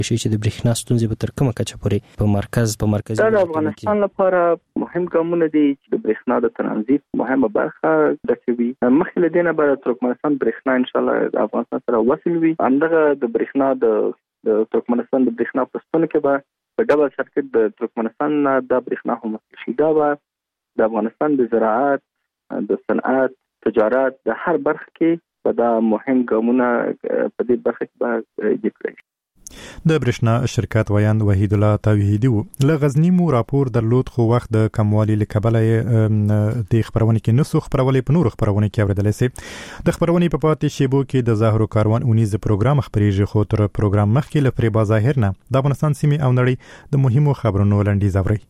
شي چې د برېښنا ستونزې به تر کومه کچه پورې په مرکزي د افغانستان لپاره مهم ګامونه دي چې د برېښنا د ترانزیت مهمه برخه دکوي. مخکې له دې نه به ترکمنستان برېښنا ان شاء الله د افغانستان سره وصل وي. همدغه د برېښنا د ترکمنستان د برېښنا پستون کې به په ډبل سرکټ د ترکمنستان د برېښنا هم وصل دا به د افغانستان د زراعت، د صنعت، تجارت د هر برخه کې په دا مهم ګامونه په دې برخه کې به جوړ د برېښنا شرکت ویاند وحید الله توحیدی له غزنی مو راپور درلود خو وخت د کموالي لکبله د خبرونه کې نسو خبرولې په نور خبرونه کې اوریدل سي. د خبرونه په پاتې شیبو کې د زهرو کاروان اونیز پروګرام خبريږي خو تر پروګرام مخکې لپاره با ظاهر نه د افغانستان سیمه او نړۍ د مهمو خبرونو لنډیز اوري.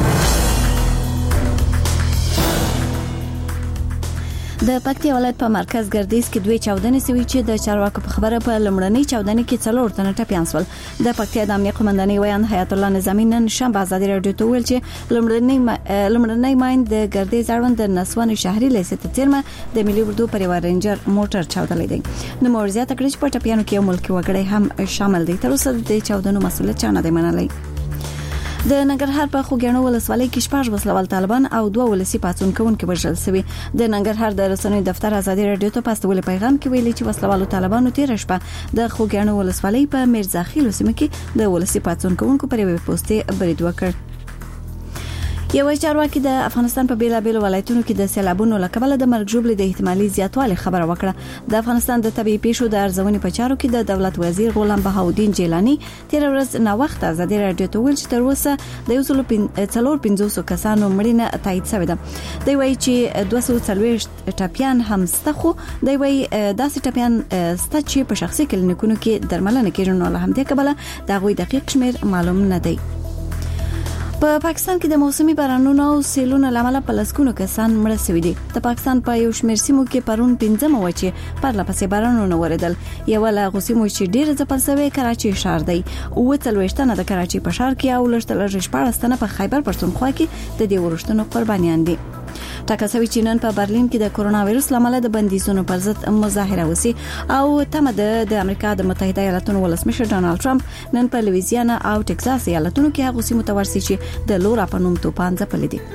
د پکتیا ولایت په مرکز ګردیز کې دوی چاودنې سوي چې د چارواکو په خبره په لمړنۍ چاودنې کې 4 تنه ټپيان شول. د پکتیا د امنیت قومندانۍ ویاند حیات الله نظامی نن شنبه ازادي رادیو ته ویل چې لمړنۍ ماین د ګردیز اړوند د نسوان شهري لیست تیرمه د ملي اردو پریوار رینجر موټر چاودلې دي. نو مورزیا تکړه چې په ټپيانو کې یو ملکی وګړی هم شامل دي. تر اوسه د چاودنو مسؤلیت چا نه دی منلی. د ننګرهار په خوګیاڼو ولسوالۍ کې شپږ وسلوال طالبان او 2 ولسی پاتون کوونکي وژل شوي. د ننګرهار د رسنیو دفتر ازادي رادیو ته پاستول پیغام کې ویلي چې وسلوالو طالبانو تیر شپه د خوګیاڼو ولسوالۍ په میرزاخیل سیمه کې د ولسی پاتون کوونکو پر یوې پوسټې برید وکړ. یو چارواکي د افغانستان په بیلابیل ولایتونو کې د سیلابونو لکبله د مرګ ژوبلې د احتمالي زیاتوالي خبره وکړه. د افغانستان د طبيعي پیښو د ارزونې په چارو کې د دولت وزیر غلام بهاودین جیلانی تیر ورځ نو وخت ازادي رادیو ته ویل چې تر اوسه د 450 کسانو مړینه تایید شوې ده. دوی وایي چې 240 ټپيان هم سته خو دوی وایي داسې ټپيان سته چې په شخصي کلینیکونو کې درملنه کیږي نو له همدې کبله د غوي دقیق شمیر معلوم نه دی. په پاکستان کې د موسمي بارانونو او سیلونو لامل په لسکونو کسان مړه شوي دي. د پاکستان په یو شمېر سیمو کې پرون 15 وچې پرله پسې بارانونه وریدل. یو له غوسیمو چې ډېر ځپل شوی کراچي ښار دی او 40 د کراچي په ښار کې او لږ 14 په خیبر پښتونخوا کې د دې ورښتونو قربانیان دي. ټاکل چې نن په برلین کې د کورونا وایرس لامل د بندیزونو پر ضد مظاهره وسی او تمه د امریکا د متحده ایالاتونو ولسمشر ډونالد ټرمپ نن په لویزیانا او ټکساس ایالتونو کې هغه سیمو ته ورسي چې د لورا په نوم توپان ځپلې دي.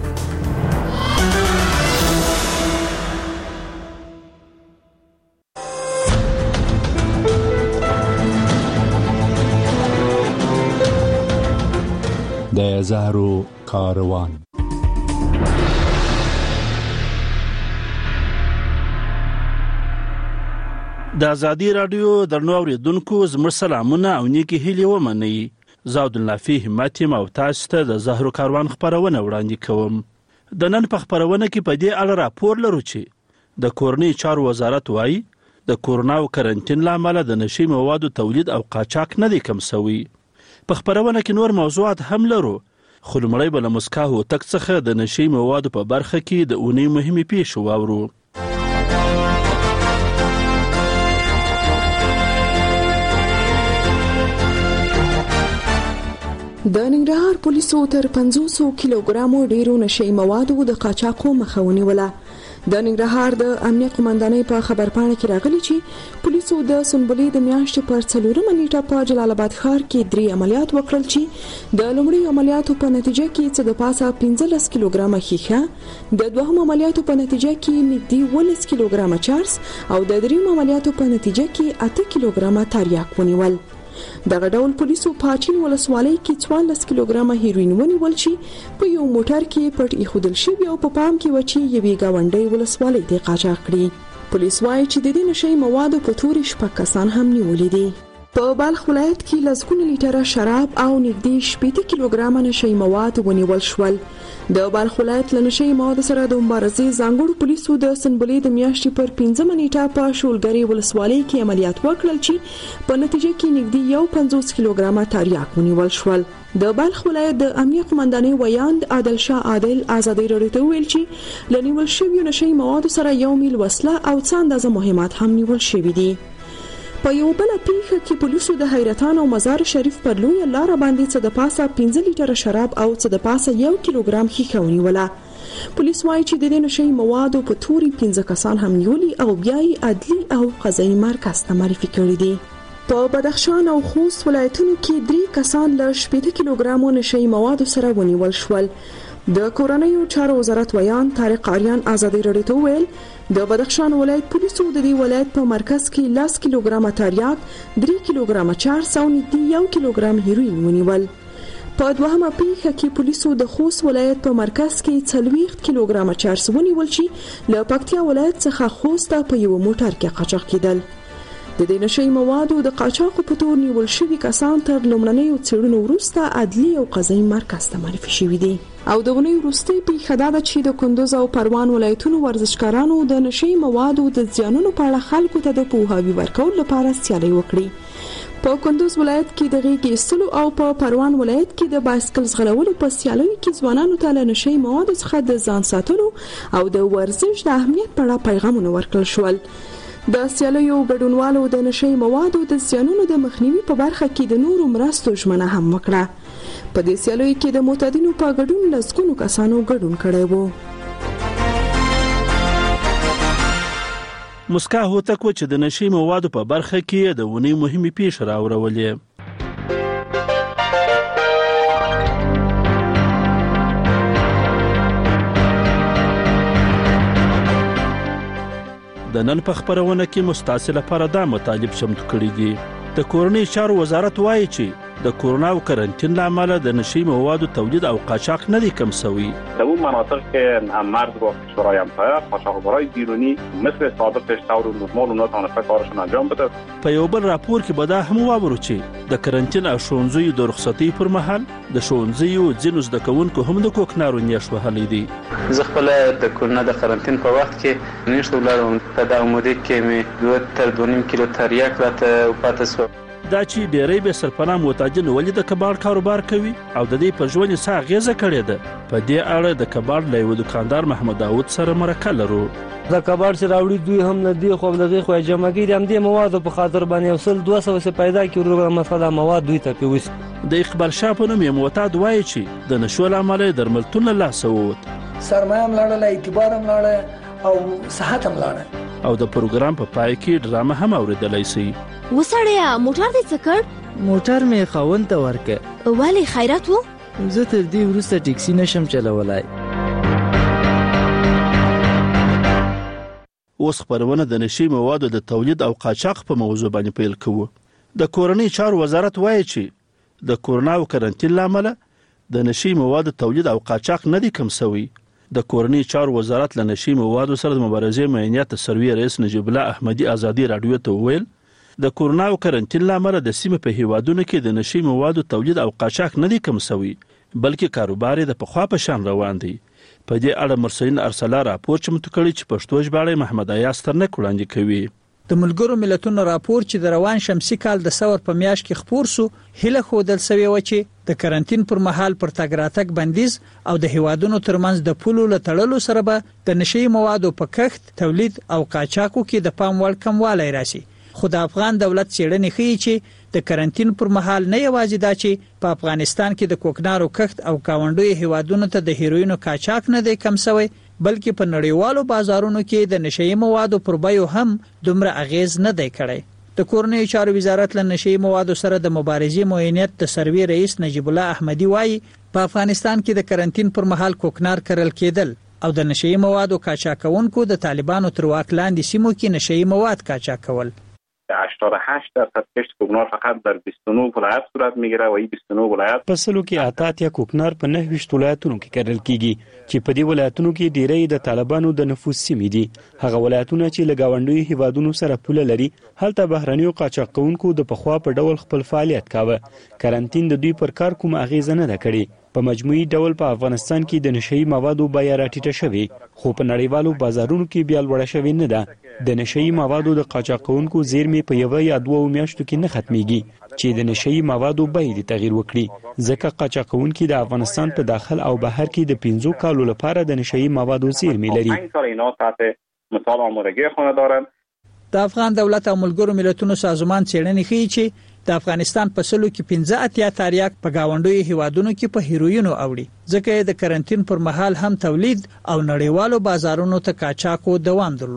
د زهرو کاروان د ازادي رادیو درنو اوریدونکو زموږ سلامونه او نیکی هیلې ومنئ. زاود الله همت او تاسو ته د زهرو کاروان خبرونه وړاندې کوم. د نن په خبرونه کې په دې اړه راپور لرو چې د کورنۍ چارو وزارت وایي د کورونا او کرنټین لامل د نشي موادو تولید او قاچاق نه دی کم شوی. په خبرونه کې نور موضوعات هم لرو خو لمړی به له مسکا هوتک څخه د نشي موادو په برخه کې د اونۍ مهمې پیښې واورو. د ننګرهار پولیسو تر 500 کیلوګرامو ډیرو نشئی موادو د قاچاقو مخه ونیوله. د ننګرهار د امنیت قومندانۍ په خبرپاڼه کې راغلي چې پولیسو د سنبلې د میاشتې پر 4 نیټه په جلال آباد ښار کې 3 عملیات وکړل چې د لومړي عملیاتو په نتیجه کې څه د پاسه 15 کیلوګرامه ښیښه، د دوهم عملیاتو په نتیجه کې نږدې 12 کیلوګرامه چارس او د دریم عملیاتو په نتیجه کې 8 کیلوګرامه تریاک ونیول. دغه ډول پولیسو په چین ولسوالۍ کې 14 کیلوګرامه هیروین ونیول چې په یو موټر کې پټ ایښودل شوی او په پام کې و چې یوې گاونډۍ ولسوالۍ ته قاچاق کړي. پولیس وايي چې د دې نشئی موادو په تورې 6 کسان هم نیولې دي. په بلخ ولایت کې لسګونه لیټره شراب او نږدې 18 کیلوګرامه نشئی مواد ونیول شول. د بلخ ولایت له نشئی موادو سره د مبارزې ځانګړو پولیسو د سنبلې د میاشتې پر 15 نیټه په شولګری ولسوالۍ کې عملیات وکړل چې په نتیجه کې نږدې 50 کیلوګرامه تریاک ونیول شول. د بلخ ولایت د امنیت قومندانۍ ویاند عادل شاه عادل ازادي رادیو ته ویل چې لنیول شوی نشئی موادو سره 1 میل وسله او څه اندازه مهمات هم نیول شوی دي. په یو بل پیښه کې پولیسو د حیرتان او مزار شریف پر لوی لار باندې څه د پاسه 15 لیټره شراب او څه د پاسه 1 کیلوګرام ښیښه ونیوله. پولیس وايي چې د دې نشئی موادو په توري 15 کسان هم نیولي او بیا یې عدلي او قضایي مرکز ته معرفي کړي دي. په بدخشان او خوست ولایتونو کې 3 کسان له 80 کیلوګرامو نشئی موادو سره ونیول شول. د کورنیو چارو وزارت ویان طارق آریان ازادي راډیو ته ویل د بدخشان ولایت پولیسو د دې ولایت په مرکز کې 10 کیلوګرام تریاک، 3 کیلوګرام چارس او 1 کیلوګرام هیروین ونیول. په دوهمه پیښه کې پولیسو د خوست ولایت په مرکز کې 40 کیلوګرام چارس ونیول چې له پکتیا ولایت څخه خوست ته په یو موټر کې قاچاق کېدل. د دې نشئی موادو د قاچاقو په تور نیول شوي کسان تر لومړنیو څېړنو وروسته عدلي او قضایي مرکز ته معرفي شوي دي. او د ونې وروستۍ پیښه دا ده چې د کندوز او پروان ولایتونو ورزشکارانو د نشئی موادو د زیانونو په اړه خلکو ته د پوهاوي ورکولو لپاره سیالي وکړي. په کندوز ولایت کې د غېږ ایستلو او په پروان ولایت کې د بایسکل ځغلولو په سیالیو کې ځوانانو ته له نشئی موادو څخه د ځان ساتلو او د ورزش د اهمیت په اړه پیغامونه ورکړل شول. د سیالیو ګډونوالو د نشئی موادو د زیانونو د مخنیوي په برخه کې د نورو مرستو ژمنه هم وکړه. په دې سیالیو کې د معتادینو په ګډون لسګونو کسانو ګډون کړی وو. مسکا هوتک چې د نشئی موادو په برخه کې د ونې مهمې پیښې راوړولې. د نن په خبرونه کې مستعصل لپاره دا مطالب چمتو کړي دي. د کورنۍ چارو وزارت وایي چې د کرونا و کرنتین لامل د نشئی موادو تولید او قاچاق نه دی کم شوی. در اون مناطق که مرز با کشورهای همسایه قاچاقبرای بیرونی مثل سابقش طور نرمال اونا تانسته کارشون انجام بده. په یو بل راپور کې به دا هم واورو چې د کرنتین او ښوونځیو د رخصتۍ پر مهال د ښوونځیو ځینو زده کوونکو هم د کوکنارو نیش وهلی دي. زه خپل د کرونا د کرنتین په وخت کې نشته ولاړم. په دغه موده کې مې 2 تر 2.5 کیلو تریاک راته پاتې شو. دا چې ډېری به سرپناه معتادین ولې د کباړ کاروبار کوي او د دې په ژوند څه اغیزه کړې ده. په دې اړه د کباړ له یو دکاندار محمد داود سره مرکه لرو. د کباړ چې راوړي دوی هم نه دی خو دغه خو جمع کړي هم د موادو په خاطر باندې وصل 200 سه پیدا کړو مسله مواد دوی ته پیوس. د اقبال شاه په نوم یو معتاد وایي چې د نشو لامل درملتون له لاسه ووت. سرمایه هم لاړه، اعتبار هم لاړه او صحت هم لاړه. او د پروګرام په پای کې ډرامه هم اوریدلای شي. وسړیا موټر دې څه کړ؟ موټر مې خاوند ته ورکړ. ولی خیرات وو؟ زه تر دې وروسته ټیکسي نشم چلولای. اوس خبرونه د نشئی موادو د تولید او قاچاق په موضوع باندې پیل کوو. د کورنۍ چارو وزارت وایي چې د کرونا او کرنتین لامل د نشئی موادو تولید او قاچاق نه دی کم شوی. د کورنۍ چارو وزارت له نشئی موادو سره د مبارزې معینیت سروي رئیس نجیب الله احمدي ازادي راډیو ته ویل د کرونا او کرنتین لامل د سیمې په هیوادونو کې د نشئی موادو تولید او قاچاق نه دی کم شوی بلکې کاروبار د پخوا په شان روان دی. په دې اړه مرسلین ارسلا راپور چمتو کړی چې پښتو ژباړه محمد ایاس ترنک وړاندې کوي. د ملګرو ملتونو راپور چې د روان شمسي کال د ثور په میاشت کې خپور سو هله خودل سوي و چې د کرنټین پر مهال پر تګ راتګ بندیز او د هیوادونو ترمنځ د پولو لټړلو سره به د نشئی موادو په کښت تولید او قاچاقو کې د پام وړ کموالی راشي. خو د افغان دولت څېړنې ښیي چې د کرنټین پر مهال نه یوازې دا چې په افغانستان کې د کوکنارو کښت او گاونډیو هیوادونو ته د هیروینو قاچاق نه دی کم شوی بلکې په نړیوالو بازارونو کې د نشئی موادو پر بیو هم دومره اغیز نه دی کړی. د کورنۍ چارو وزارت له نشئی موادو سره د مبارزې معینیت د سروي رئیس نجیب الله احمدي وایي په افغانستان کې د کرنټین پر مهال کوکنار کرل کېدل او د نشئی موادو قاچاقونکو د طالبانو تر واک لاندې سیمو کې نشئی مواد قاچاق کول. 88% کشت کوکنار فقط در 29 ولایت صورت میگیره و این 29 ولایت په سلو کې آتات یا کوکنار په 29 ولایتونو کې کرل کیږي چې په دې ولایتونو کې ډیری د طالبانو د نفوذ سیمې دي. هغه ولایتونه چې له گاونډیو هیوادونو سره پوله لري هلته بهرنیو قاچاقونکو د پخوا په ډول خپل فعالیت کاوه. کرنټین د دوی پر کار کوم اغیزه نه کړي. په مجموعي ډول په افغانستان کې د نشئی موادو بیه راټیټه شوې خو په نړیوالو بازارونو کې بیا لوړه شوې نه ده. د نشئی موادو د قاچاقونکو زیرمې په یو یا 2 میاشتو کې نه ختميږي چې د نشئی موادو بیه د تغییر وکړي ځکه قاچاقونکو د افغانستان په داخل او بهر کې د 15 کالو لپاره د نشئی موادو زیرمې لري. مثال آمادگی خونه دارن. د افغان دولت او ملګرو ملتونو سازمان څېړنې ښیي چې د افغانستان په سلو کې 15 تریاک په گاونډیو هیوادونو کې په هیروینو اوړي ځکه د کرنټین پر مهال هم تولید او نړیوالو بازارونو ته قاچاقو دوام درلود.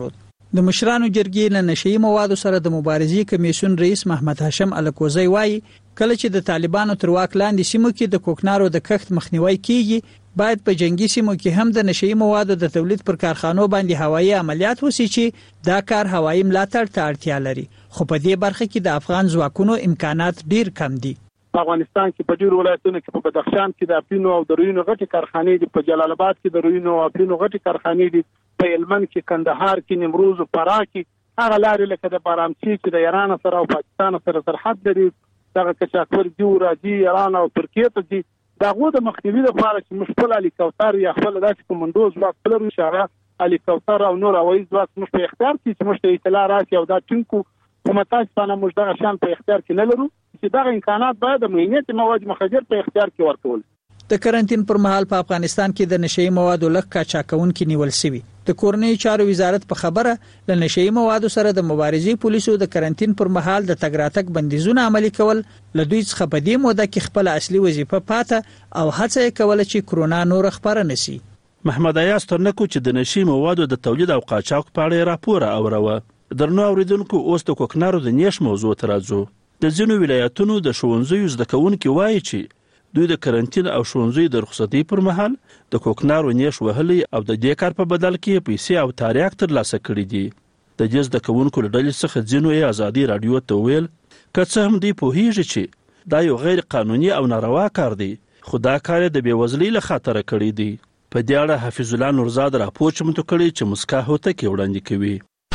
د مشرانو جرګې له نشئی موادو سره د مبارزې کمیسیون رئیس محمد هاشم الکوزی وایي کله چې د طالبانو تر واک لاندې سیمو کې د کوکنارو د کښت مخنیوي کیږي باید په جنگي سیمو کې هم د نشئی موادو د تولید پر کارخانو باندې هوایي عملیات وشي چې دا کار هوایي ملاتړ ته اړتیا لري خو په دې برخه کې د افغان ځواکونو امکانات ډیر کم دي په افغانستان کې په ډیرو ولایتونو کې په بدخشان کې د اپینو او د روینو غټي کارخانې دي په جلال آباد کې د روینو او اپینو غټي کارخانې دي په هلمند کې کندهار کې نیمروز او فراه کې هغه لارې لکه د بارامچی چې د ایران سره او پاکستان سره سرحد لري دغه کچاکور دی راځي ایران او ترکیه ته دي دغه د مخنیوي لپاره چې مشکل علي کوثر یا خپل داسې کومندوز ځواک خپل اشاره علي کوثر او نور اوایي ځواک مش په اختیار کې چې مش اطلاع راشي او دا ټینکو کومه تاسو نه موږ دغه شان په اختیار کې نه لرو چې دغه امکانات باید د مهمت مواد مخدر په اختیار کې ورکول د کرنټین پر مهال په افغانستان کې د نشئی موادو لږ قاچاقونکي نیول شوی د کورنۍ چارو وزارت په خبره ل نشئی موادو سره د مبارزې پولیسو د کرنټین پر مهال د تګ راتګ بندیزونه عملي کول ل دوی څخه په دې موده کې خپل اصلي وظیفه پاته او هڅه کوله چې کرونا نور خبره نشي محمد ایاز ترنکو چې د نشئی موادو د تولید او قاچاق په اړه راپور اوروه درنو اوریدونکو اوس د کوکنارو د نیش موضوع ترازو د ځینو ولایتونو د ښوونځیو زده کوونکي وایي چې دوی د کرنټین او ښوونځي د رخصتۍ پر مهال د کوکنارو نیش وهلي او د دې کار په بدل کې پیسې او تاریخ ترلاسه کړي دي د دې زده کوونکو له ډلې څخه ځینو یې ازادي رادیو ته ویل که څه هم دوی پوهیږي چې دا یو غیر قانوني او ناروا کار دی خو دا کار د بېوزلۍ له خاطره کړی دی په دې اړه حفیظ الله نورزاد راپور چمتو کړی چې مسکا هوتکې وړاندې کوي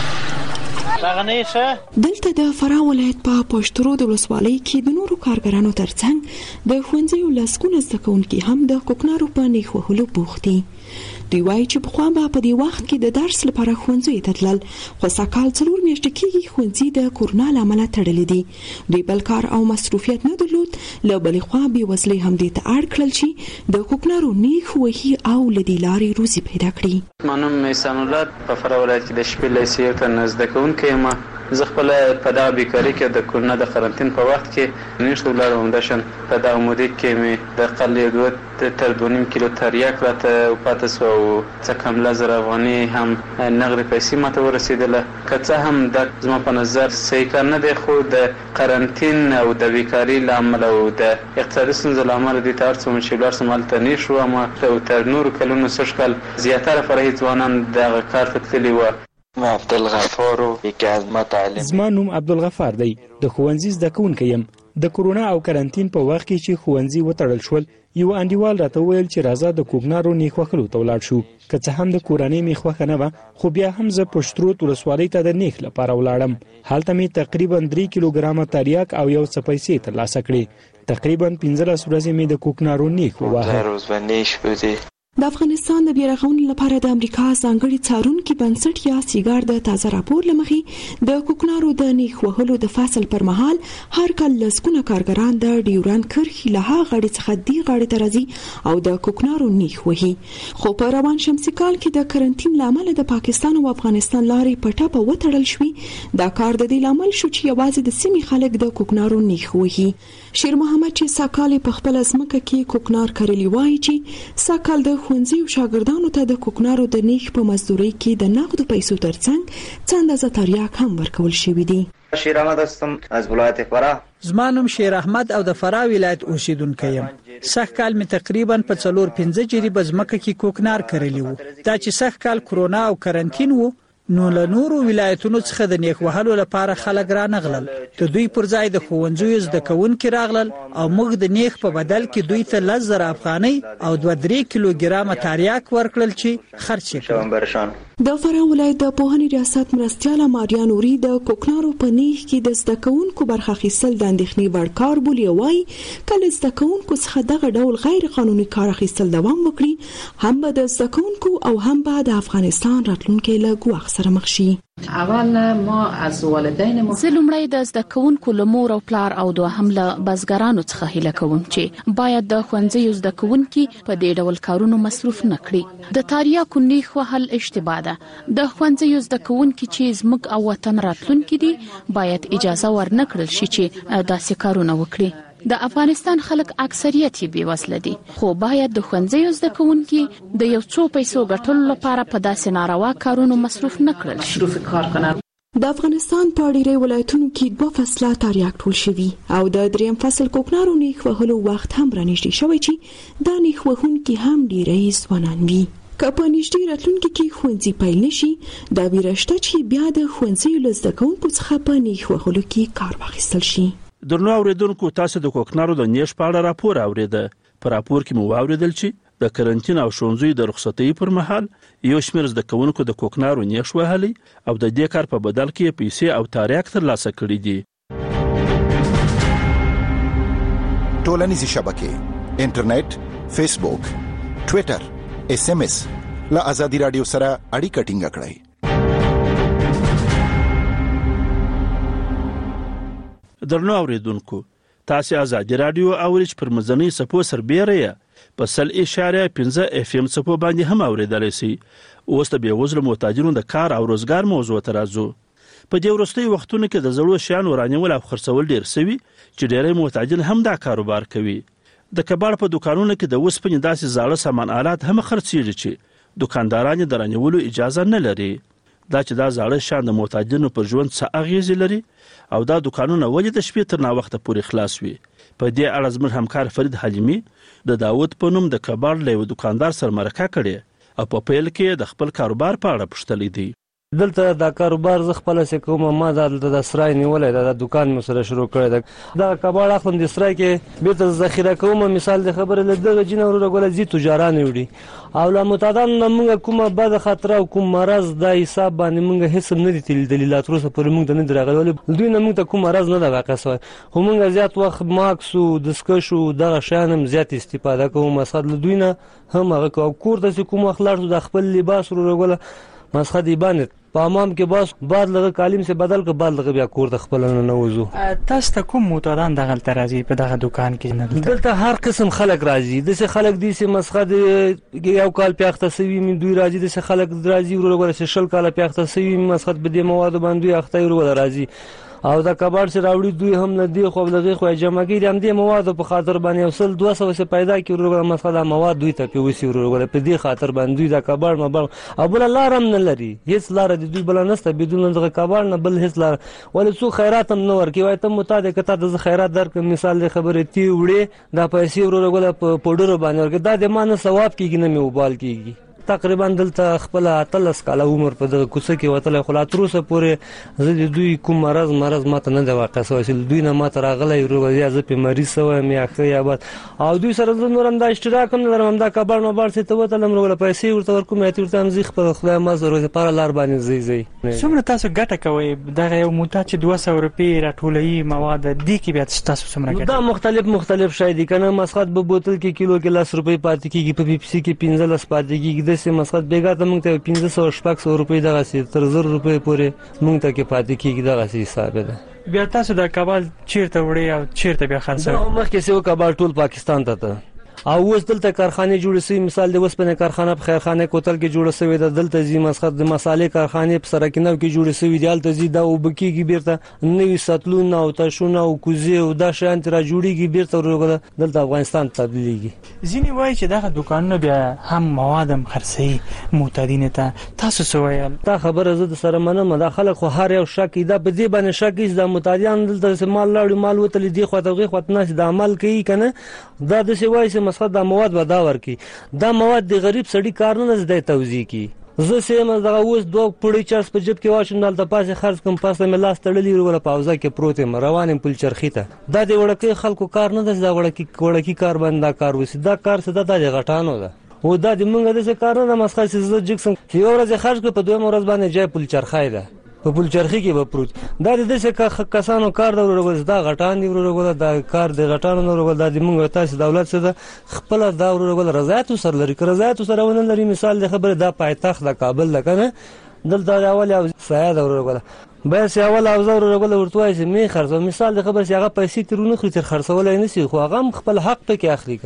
دلته د فراه ولایت په پښتورو د ولسوالۍ کې د نورو کارګرانو ترڅنګ د ښوونځیو لسګونه زده کوونکي هم د کوکنارو په نیښ وهلو بوخت دي دوی وایي چې پخوا به په دې وخت کې د درس لپاره ښوونځیو ته تلل خو سږکال 4 میاشتې کېږي ښوونځي د کورونا له امله تړلي دي دوی بل کار او مصروفیت نه درلود له بلې خوا بېوزلۍ هم دې ته اړ کړل چې د کوکنارو نیښ وهي او له دې لارې روزي پیدا کړي منم احسان الله په فراه ولایت کې د شپې لیسې ته زده کوونکی یم زه خپل په دغه بیکاري کې د کورونا د قرنټین په وخت کې نشته ولاړم همداشان په دغه موده کې مې د اقل تر 2.5 کیلو تریاک راته پاتې شو او څه کم 1000 افغانۍ هم نغدي پیسې ماته ورسېدله که څه هم دا زما په نظر صحیح کار نه دی خو د قرنټین او د بیکاري له امله او د اقتصادي ستونزو له امله دې ته هر څومره چې ولاړ سم هلته نه شو اما تر نورو کلونو سږ کال زیاتره فرهي ځوانان دغه کار ته تللي وو عبدالغفار یکی از متعلم زما نوم عبدالغفار دی د ښوونځي زده کوونکی یم د کورونا او کرنټین په وخت کې چې ښوونځي وتړل شول یو انډیوال راته وویل چې راځه د کوکنارو نیښ وهلو ته ولاړ شو که څه هم د کورنۍ مې خوښه نه وه خو بیا هم زه پشترود ولسوالۍ ته د نیښ لپاره ولاړم هلته مې تقریبا 3 کیلوګرامه تریاک او یو څه پیسې ترلاسه کړې تقریبا 15 ورځې مې د کوکنارو نیښ وواهه د افغانستان د بیارغونې لپاره د امریکا ځانګړي څارونکي بنسټ یا سیګار د تازه راپور لمخې د کوکنارو د نیښ وهلو د فصل پر مهال هر کال لسګونه کارګران د ډیورند کرښې له هغه غاړې څخه دې غاړې ته راځي او د کوکنارو نیښ وهي خو په روان شمسي کال کې د کرنټین له امله د پاکستان او افغانستان لارې په ټپه وتړل شوې دا کار د دې لامل شو چې یوازې د سیمې خلک د کوکنارو نیښ وهي شیر محمد چې ساکال په خپل ځمکه کې کوکنار کرلی وایي چې ساکال د ښوونځیو شاګردانو ته د کوکنارو د نیښ په مزدورۍ کې د نقدو پیسو ترڅنګ څه اندازه تریاک هم ورکول شوي دي شیر احمد هستم از ولایت فراه زما نوم شیر احمد او د فراه ولایت اوسیدونکی یم سږ کال مې تقریبا په 4-5 جریبه ځمکه کې کوکنار کرلی وو دا چې سږ کال کرونا او کرنټین وو نو له نورو ولایتونو څخه د نیښ وهلو لپاره خلک رانغلل د دوی پر ځای د ښوونځیو زده کوونکي راغلل او موږ د نیښ په بدل کې دوی ته 10,000 افغانۍ او 2-3 کیلوګرامه تریاک ورکړل چې خرڅ کړل د فراه ولایت د پوهنې ریاست مرستیاله ماریا نوري د کوکنارو په نیښ کې د زده کوونکو برخه اخیستل د اندېښنې وړ کار بولي وایي کله زده کوونکو څخه دغه ډول غیر قانوني کار اخیستل دوام وکړي هم به د زده کوونکو او هم به د افغانستان راتلونکي له ګواښ سره مخ شي اول ما از والدین زه لومړی د زده کوونکو له مور او پلار او دوهم له بزګرانو څخه هیله کوم چې باید د ښوونځیو زده کوونکي په دې ډول کارونو مصروف نه کړي د تریاکو نیښ وهل اشتباه ده د ښوونځیو زده کوونکي چې زموږ او وطن راتلونکي دي باید اجازه ورنکړل شي چې داسې کارونه وکړي د افغانستان خلک اکثریت یې بېوزله دي، خو باید د ښوونځیو زده کوونکي د یو څو پیسو ګټلو لپاره په داسې ناروا کارونو مصروف نه کړل شي. د افغانستان په ډیری ولایتونو کې 2 فصله تریاک ټول شوي او د 3م فصل کوکنارو نیخ وهلو وخت هم رانیږدې شوی چې دا نیخ وهونکي هم ډیری ځوانان وي. که په نږدې راتلونکي کې ښوونځي پیل نشي، دا ویره شته چې بیا د ښوونځیو له زده کوونکو څخه په نیخ وهلو کې کار واخیستل شي. درنو اوریدونکو، تاسو د کوکنارو د نیش په اړه راپور اوریده. په راپور کې مو واوریدل چې د کرنټین او ښوونځیو د رخصتۍ پر مهال یو شمېر زده کوونکو د کوکنارو نیش وهلي او د دې کار په بدل کې پیسې او تریاک ترلاسه کړي دي. ټولنیزې شبکې، انټرنیټ، فیسبوک، ټویټر، SMS لا آزادی رادیو سره اړیکه ټینګه کړئ. درنو اوریدونکو، تاسو آزادی رادیو اورئ پر مزنی سپو سربېره په 100.5 FM سپو باندې هم اوریدلای شئ. اوس د بېوزلو متاجرونو د کار او روزګار موضوع ته راځو. په دې وروستي وختونو کې د زړو شیانو رانیول او خرڅول ډیر سوي چې ډېری متاجر هم دا کاروبار کوي. د کباړ په دکانونو کې د وسپنې داسې زاړه سامان آلات هم خرڅېږي چې دکانداران د رانیولو اجازه نه لري. دا چې دا زاړه شیان د متاجرینو پر ژوند څه اغیزې لري او دا دکانونه ولې د شپې تر ناوخته پورې خلاص وي. په دې اړه زموږ همکار فرید حلیمي د داود په نوم د کباړ له یو دکاندار سره مرکه کړې او په پیل کې د خپل کاروبار په اړه پوښتلی دی. دلته دا کاروبار زه خپل څه کوم، ما دلته د سرای نیولای دا دکان مې سره شروع کړی دا کباړ اخلم د سرای کې بیرته ذخیره کوم. مثال د خبره لږه جنه ورغله زی تجاران وړي او لا متعدد موږ کومه بد خطر او کوم مرض د حساب باندې موږ هیڅ نه دي تل دلیلات روسه پر موږ د نه درغلي دوی نه موږ ته کوم مرض نه دا واقع سوی، خو موږ زیات وخت ماکس او دسکشو دغه شانم زیات استفاده کوم. مثلا دوی نه هم هغه کور ته کوم اخلاص د خپل لباس ورغله مسخه دی باندې پامام کې بس بعد لغه کالم سے بدل که بعد لغه بیا کور د خپل نه وځو. تاسو ته کوم معتادان دغه ترازی په دغه دکان کې نه دلته هر قسم خلک راځي. د څه خلک دي چې مسخه دی یو کال پیاخته سوي می دوی راځي، د څه خلک راځي ورغله شل کال پیاخته سوي مسخه به د مواد باندې اخته ورغله راځي او دا کباړ چې راوړي دوی هم نه دی خو لغه خو جمعګي هم د مواد په خاطر باندې وصل 200 سے پیدا کی ورغله مسخه مواد دوی ته پیوسی ورغله په دې خاطر باندې دوی دا کباړ مبل او بل لارم نه لري، هیڅ لار د دوی بل نسته بدون دغه کباړ نه بل هیڅ لار ولې څو خیرات هم نه ورکی وای ته متاده کته د خیرات درک مثال خبره تی وړي دا پیسې ورغله په پډور باندې ورګه دا د مان ثواب کیږي نه مې وبال کیږي. تقریبا دلته خپل 13 کال عمر په دغه کوڅه کې وتل خو لا تروسه پورې زه د دوی کوم مرز ماته نه د واقع سوی دوی نه ماته راغلی ورغلی زه په مریض سوی مې اخته یا بعد او دوی سره زه نورم د اشتراک هم لرم دا کباړ نو بار څه ته وتلم ورغله پیسې ورته ورکوم یا ورته هم زی خپل خدای ما زره په لار باندې زی څومره تاسو ګټه کوي دغه یو موټا چې 200 روپۍ راټولوي مواد دي کې بیا تاسو څومره ګټه؟ دا مختلف شای دي کنه مسخت به بوتل کې کیلو کې 10 روپۍ پاتې کیږي په پیپسي کې 15 پاتې کیږي د سه مسخت بیګا ته موږ ته 1500 روپۍ دغه سي تر 1000 روپۍ پورې موږ ته کې پاتې کیږي دغه سي حساب ده. بیا تاسو د کابل چیرته وړي او چیرته بیا خرڅوي؟ مخکې سه کابل ټول پاکستان ته او اوس دلته کارخانه جوړ شوی، مثال د وسپنه کارخانه په خیرخانه کوتل کې جوړ شوی د دلته زی مسخت د مصالې کارخانه په سرکینو کې جوړ شوی دی دلته زی دا وبکیږي بیرته نوې ساتلونه او تشونه او کوزي او دا شان تر جوړیږي بیرته ورغله دلته افغانستان تبلیغي. ځینی وایي چې دغه دکانونه بیا هم موادم خرڅي معتادین ته، تاسو څه وایي؟ دا خبره زه سره منم، دا خلک خو هر یو شک دا په دې باندې شک چې د معتادیان دلته مال لاړي مال وتل دي خو دغه خو نه د عمل کوي کنه دا د سی وایي مسخت دا مواد به دا ورکی دا مواد د غریب سړی کار نه زده توزیع کی. زه سیم دغه اوس دوه پړی چرس په جيب کې واچم دلته پاسه خرج کوم پاسه مې لاس تړلی ولا پاوزه کې پروت م روانم پل چرخیته دا د وړکې خلکو کار نه دا وړکې کار باندې کار وسی دا کار څه د غټانو ده او دا د مونږ د څه کار نه مسخه زه جکسن یو ورځ خرج کو په دوه ورځ باندې جای پل چرخای ده په پل چرخی کې به پروت دا د څه کسانو کار د ورغوز دا غټان دی ورغوز دا کار د غټانو ورغوز د موږ تاسو دولت څخه خپل دا ورغوز رضایت سره لري رضایت سره ونه لري. مثال د خبره دا پایتخت د کابل لکنه دلته اول او سید ورغوز به سي اول او زور ورغوز ورتوای چې می خرڅو مثال د خبره هغه پیسې ترونه خو تر خرڅولای نسی خو هغه خپل حق پکې اخلي کنه.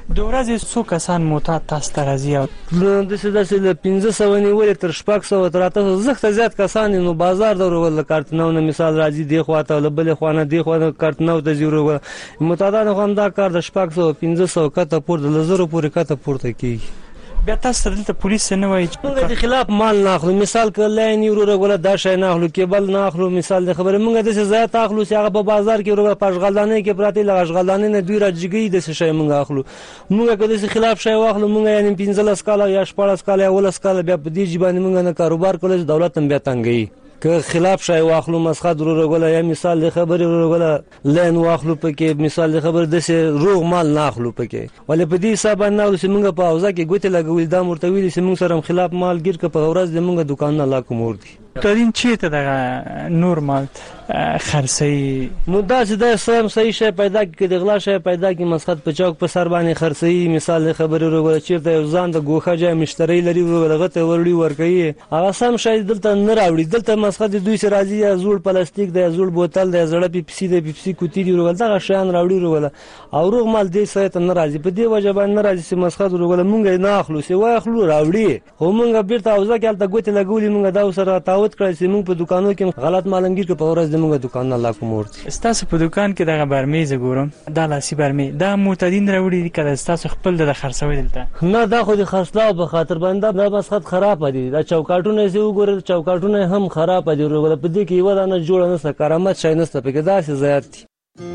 د ورځې څو کسان معتاد تاسو ته راځي؟ داسې له 1500 نیولې تر 600 تر 800 زخته زیات کسان نو بازار درول کارتنو نه مثال راځي دی خواته له بل خوانه دی خو کارتنو ته زیرو معتادان هم دا کار د 600 1500 کته پور د لزرو پورې کته پورته کیږي. بیا تاسو دلته پولیس نه وایي موږ د خلاف مال نه اخلو مثال کله نه ورو ولا دا شي نه اخلو کېبل نه اخلو مثال د خبره موږ د زیات اخلو چې هغه په بازار کې ورو پښغلانه کې پراته لغشغلانه نه دوی راځي د شي موږ اخلو موږ کله چې خلاف شي واخلو موږ یعنی 15 کاله یا 14 کاله یا 18 کاله بیا په دې ژبه موږ نه کاروبار کول دولت هم بیا تنګي که خلاف شای واخلو مسخه درو غولا یا مثال د خبرې ورو غولا لین واخلو پکې مثال د خبر د روغ مال نه اخلو پکې ولې په دې حساب نه ولې موږ په اوزه کې ګوتې لګول دا مرتوی چې موږ سره خلاف مال ګیر ک په ورځ د موږ دکان نه لا کومور دي تدین چی ته د نور مال خرڅي مدا چې د سم صحیح شي پیدا کې د غلا شي پیدا کې مسخت په چوک په سر باندې خرڅي مثال د خبرې ورو چیرته ځان د ګوخه ځای مشتری لري ورغه ته ورړي ورکوي هغه سم شي دلته نه راوړي دلته مسخت دوی سره راځي یا زوړ پلاستیک د زوړ بوتل د زړه پیپسي د پیپسي کوتی دی ورغه دا شان راوړي ورغه او روغ مال دې سره ته نه راځي په دې وجه باندې نه راځي چې مسخت ورغه مونږ نه اخلو سی وای اخلو راوړي خو مونږ بیرته اوځه کې الته ګوتې لګولې مونږ دا سره تعهد کړی چې مونږ په دکانو کې غلط مالنګیر کې په ورځ د مونږ دکان نه لا کومور تاسو په دکان کې دغه برمیز ګورم دا لاسي برمی دا معتادین راوړي دي کله تاسو خپل د خرڅوي دلته نه دا خو د خرڅلاو په خاطر باندې دا مسخت خراب دي دا چوکاټونه زه وګورم چوکاټونه هم خراب دي ورغه په دې کې یو دانه جوړ نه سره کرامت شای نه سره کې دا څه زیات دي.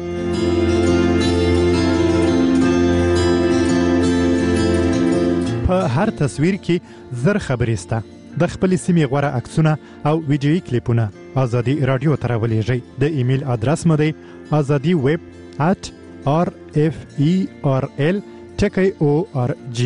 په هر تصویر کې زر خبرې سته د خپل سیمې غوړه عکسونه او ویډیوي کلیپونه ازادي رادیو ته راولېږئ د ایمیل ادرس مو دی azadi@rferl.org.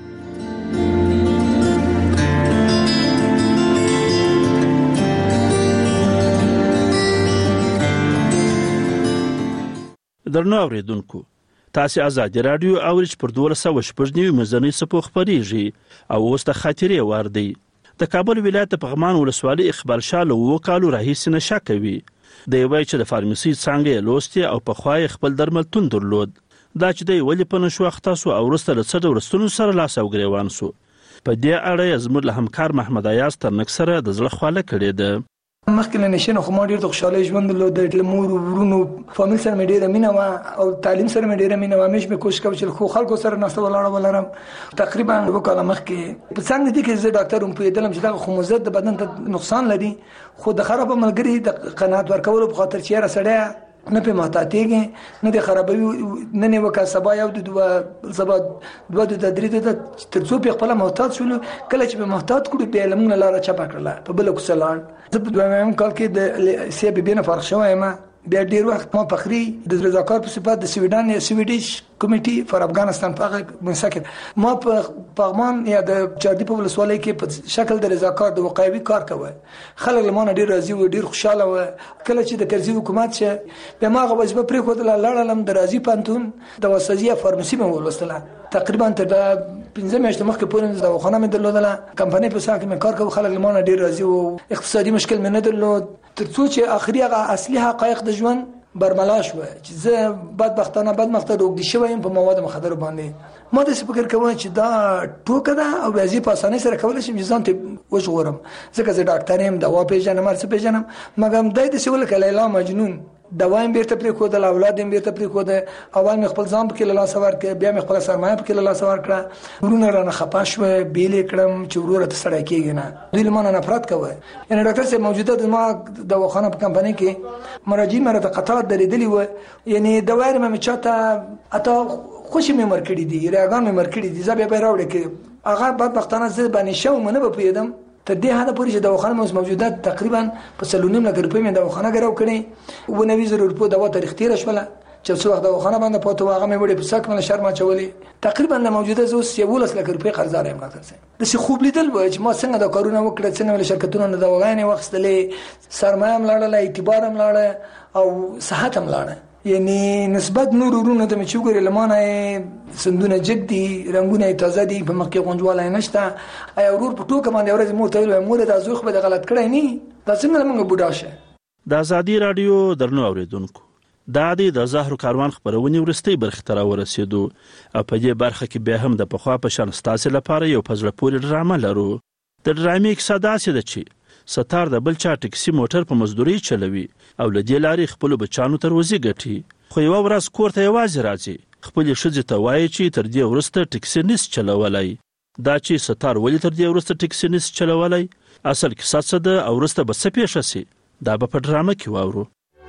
درنو اوریدونکو تاسو آزادي رادیو اورج پر 1290 مزنی سپو خبريږي او اوس د خاطرې وار دی د کابل ولایت پغمان ولسوالۍ اقبال شاه وکالو رئیس نشه کوي د یوې چې د فارمسي څنګه لوستي او په خوای خپل درملتون درلود دا چې دی ولې په نشو اختصو او ورسته له څه ورستونو سره لاس او ګریوان سو په دې اړه زموږ له همکار محمد ایاز تر نکسره د زړه خواله کړې ده مخکې له نشنه خو ما ډېر د خوشاله ژوند درلود د مور ورونو فامیل سره مې ډېره مینه وه او تعلیم سره مې ډېره مینه وه همیش مې کوشش کوم چې خو خلکو سره ناسته ولاړه ولرم تقریبا 2 کاله مخکې په څنګه دي کې زه ډاکټر هم پوهېدلم چې دا خو مزد د بدن ته نقصان لري خو د خراب ملګري د قناعت ورکولو په خاطر چې را سړی نه په محتاطیږي نه د خرابوي نه نه وکا سبا یو د سبا دوه د درې د ترڅو په خپل محتاط شول کله چې په محتاط کړو په لمن لاره چپا کړل په بل کوسلان زه په دویم کال کې د سی بي بي نه فارغ شوم بیا ډیر وخت ما فخري د رضاکار په صفت د سویډیش کمیټي فار افغانستان په مسکر ما په پغمان یا د چاردی په ولسوالۍ کې په شکل د رضاکار د وقایوي کار کوي خلک لمانه ډیر راضي و ډیر خوشاله و کله چې د کرزي حکومت شه به ما غوښبه پرې کوله لاړم د راضي پانتون د وسازي فارمسي مې ولوستله تقریبا تر 15 میاشتې مخکې پورې د خونه مې درلودله کمپنۍ په ساکه مې کار کوم خلک لمانه ډیر راضي و اقتصادي مشکل مې نه درلود ترڅو چې اخري هغه اصلي حقایق د ژوند برملا شو چې زه بدبختانه روغ دي شوم په مواد مخدر باندې ما د فکر کوم چې دا ټوکه ده او بیا په اسانۍ سره کولای شم ځان ته وژغورم ځکه زه ډاکټر یم دوا پیژنم مرسته پیژنم مګم دای د سیول کله لیلا مجنون دوایم بیرته پرې کو د اولاد هم بیرته پرې کو د اول مې خپل ځان په کې لاس ور کړ بیا مې خپل سرمایه په کې لاس ور کړ ورونه رانه خپاش و بیل کړم چې ورور ته سره کېږي نه دوی لمانه نفرت کوي ان ډاکټر سره موجوده د ما د وخانه په کمپنۍ کې مراجعین مره ته قطار درېدلی و یعنی دوایر مې چاته اته خوشي مې مرکړې دي راغان مې مرکړې دي زبې به راوړې کې هغه بدبختانه زه باندې شو منه په پیدم تر دې هدا پورې چې دواخانه موجوده تقریبا په سلونیم لګ روپې مې دواخانه غراو کړې و 90 روپو دوا تاریخ تیر شوله چې څو وخت دواخانه باندې پاتو هغه مې وړې په سک مله شرم چولې تقریبا د موجوده زو 17 لک روپې قرضدار یم راځي د څه خوب لیدل و چې ما څنګه د کارونه وکړه څنګه ول شرکتونو نه دواګانې وخستلې سرمایه ملاړه اعتبار ملاړه او صحت ملاړه یعنی نسبت نور ورونه ته چې وګورې لمانه سندونه جدي رنگونه تازه دي په مخ کې غونجواله نشته اي ورور په ټوکه باندې ورځ مو ته ویل مور د ازوخ به غلط کړی نه دا څنګه موږ بوډا شه د ازادي رادیو درنو اوریدونکو دا د زهرو کاروان خبرونې وروستۍ برخې ته راورسېدو او په دې برخه کې بیا هم د پخوا په شان ستاسې لپاره یو په زړه پورې ډرامه لرو. د ډرامې کیسه داسې ده چې ستار د بل چا ټکسي موټر په مزدورۍ چلوي او له دې لارې خپلو بچانو ته روزي ګټي، خو یوه ورځ کور ته یوازې راځي. خپلې ښځې ته وایي چې تر دې وروسته ټکسي نس چلولی. دا چې ستار ولې تر دې وروسته ټکسي نس چلولی، اصل کیسه څه ده او وروسته به څه پیښه سي، دا به په ډرامه کې واورو.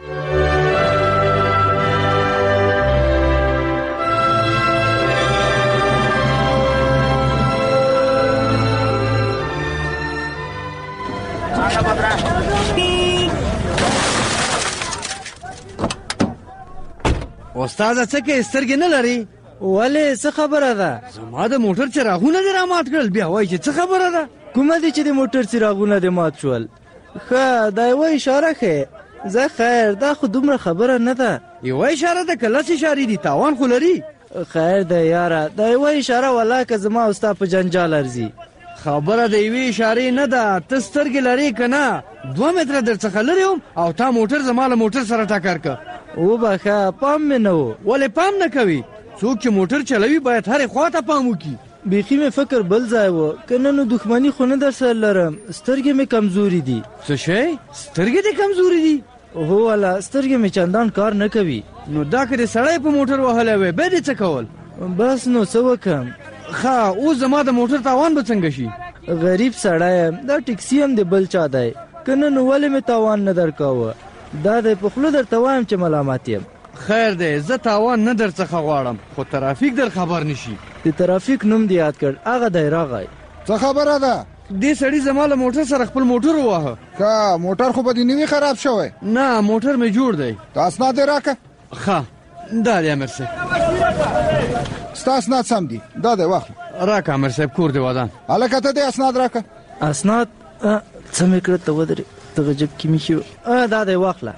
استاد څه کې سترګې نه لري؟ ولې څه خبره ده؟ زما د موټر څراغونه دې رامات کړل، بیا وایي چې څه خبره ده؟ کومه دي چې د موټر څراغونه دې مات شول؟ ښه دا یوه اشاره ښیې. زه خیر دا خو دومره خبره نه ده. یوه اشاره ده که لس اشارې دي؟ تاوان خو لري. خیر ده یاره، دا یوه اشاره والله که زما او ستا په جنجال ارځي. خبره د یوې اشارې نه ده. ته سترګې لرې که نه؟ 2 متره در څخه لرې وم او تا موټر زما له موټر سره ټکر که. وبخه پام مې نه و. ولې پام نه کوي؟ څوک چې موټر چلوي باید هرې خوا ته پام وکړي. بیخي مې فکر بل ځای و، که نه نو دښمني خو نه در سره لرم. سترګې مې کمزوري دي. څه شی؟ سترګې دې کمزوري دي؟ هو والا سترګې مې چندان کار نه کوي. نو دا که دې سړی په موټر وهلی وی بیا دې څه کول؟ بس نو څه وکړم؟ ښه اوس زما د موټر تاوان به څنګه شي؟ غریب سړی یم، دا ټکسي هم د بل چا دی، که نه نو ولې مې تاوان نه درکاوه؟ دا دی په خوله درته وایم چې ملامت یم. خیر دی زه تاوان نه در څخه غواړم، خو ترافیک در خبر نشي. د ترافیک نوم دې یاد کړ، هغه دی راغی. څه خبره ده؟ دې سړي زما له موټر سره خپل موټر وواهه. ښه موټر خو به دې نه وي خراب شوی؟ نه موټر مې جوړ دی. ته اسناد یې راکړه. ښه دا دی امر صاحب. ستا اسناد سم دي، دا دی واخله. راکړه امر صاحب کور دې ودان. هلکه ته دې اسناد راکړه. اسناد څه مې کړه ته ودرې دغه جب کې مې شو. دا دی واخله.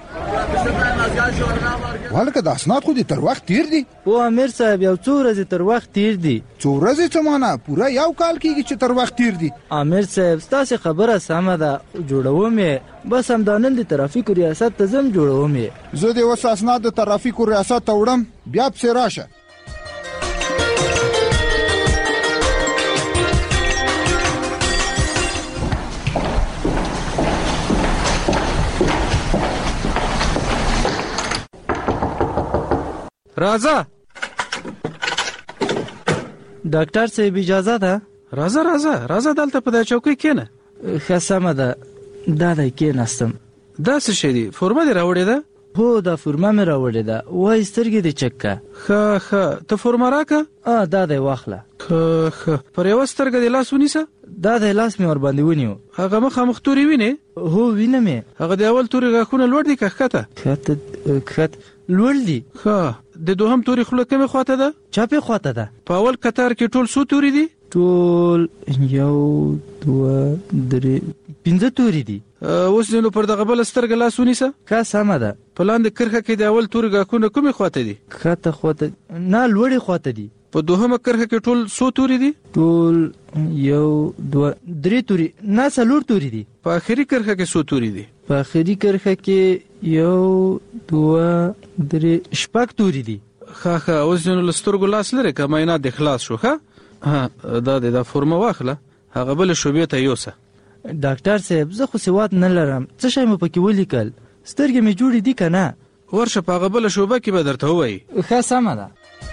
هلکه د اسناد خو دې تر وخت تیر دي. او امیر صاحب یو څو ورځې تر وخت تیر دي. څو ورځې څه معنا؟ پوره 1 کال کېږي چې تر وخت تیر دي. امیر صاحب ستاسې خبره سمه ده، جوړوم یې، بس همدا نن د ترافیکو ریاست ته ځم جوړوم یې. زه دې اوس اسناد د ترافیکو ریاست ته وړم، بیا پسې راشه. راځه ډاکټر صاحب اجازه ده؟ راځه دلته په دې چوکۍ کېنه. ښه سمه ده، دا دی کېناستم. دا څه شی دی؟ فورمه دې راوړې ده؟ هو دا فورمه مې راوړې ده. وایي سترګې دې چک که. ښه ته فورمه راکه. دا دی واخله. ښه پر یوه سترګه دې لاس ونیسه. دا دی لاس مې ورباندې ونیو. هغه مخامخ تورې وینې؟ هو وینم یې. هغه د اول تورې غاښونه لوړ دي که ښکته؟ ښکته لوړ دي. ښه د دوهم تورې خوله کومې خواته ده؟ چاپې خواته ده. په اول کتار کې ټول څو تورې دي؟ ټول 1 2 3 5 تورې دي. اوس نو پر دغه بل سترګه لاس ونیسه. ښه سمه ده. په لاندې کرښه کې د اول تورې غاښونه کومې خواته دي؟ ښکته خواته نه لوړې خواته دي. په دوهمه کرښه کې ټول څو تورې دي؟ ټول 1 2 3 تورې نه 4 تورې دي. په آخري کرښه کې څو تورې دي؟ په آخري کرښه کې 1 2 3 4 تورې دي. ښه اوس نو له سترګو لاس لرې که معاینات دې خلاص شو. ښه دا فورمه واخله، هغه بلې شعبې ته یوسه. ډاکټر صاحب زه خو سواد نه لرم، څه شی مې پکې ولیکل؟ سترګې مې جوړې دي که نه؟ ورشه په هغه بله شعبه کې به درته ووایي. ښه سمه ده.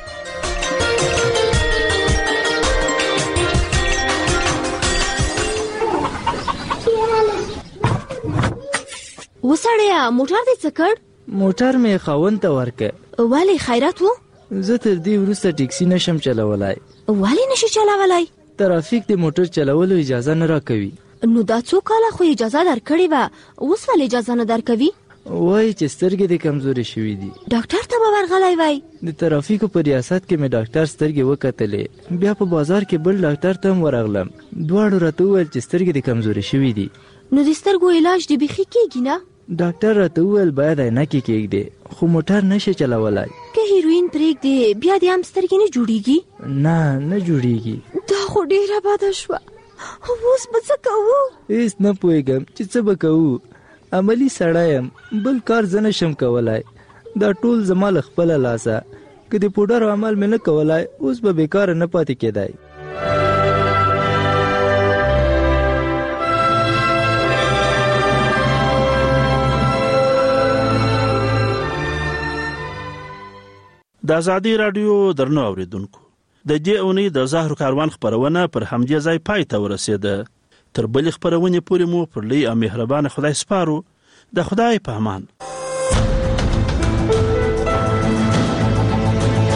وسړیا موټر دې څه کړ؟ موټر مې خاوند ته ورکړ. ولې خیرات و؟ زه تر دې وروسته ټکسي نشم چلولای. ولې نشي چلولای؟ ترافیک د موټر چلولو اجازه نه راکوي. نو دا څو کاله خو اجازه درکړې وه، اوس ولې اجازه نه درکوي؟ وایي چې سترګې دې کمزورې شوي دي. ډاکټر ته به ورغلی وای؟ د ترافیکو په ریاست کې مې ډاکټر سترګې وکتلې، بیا په بازار کې بل ډاکټر ته هم ورغلم، دواړو راته وویل چې سترګې دې کمزورې شوي دي. نو د سترګو علاج دې بیخي کېږي نه؟ ډاکټر راته وویل باید عینکې کېږدې، خو موټر نشي چلولای. که هیروین پرېږدې بیا دې هم سترګې نه جوړېږي؟ نه جوړېږي. دا خو ډېره بده شوه، اوس به څه کوو؟ هېڅ نه پوهېږم چې څه به کوو. عملي سړی یم، بل کار زه نشم کولای. دا ټول زما له خپله لاسه که د پوډر عمل مې نه کولای اوس به بیکاره نه پاتې کېدای. د ازادي رادیو درنو اوریدونکو د دې اونۍ د زهرو کاروان خبرونه پر همدې ځای پای ته ورسېده. تر بلې خبرونې پورې مو پر لوی او مهربان خدای سپارو. د خدای په امان.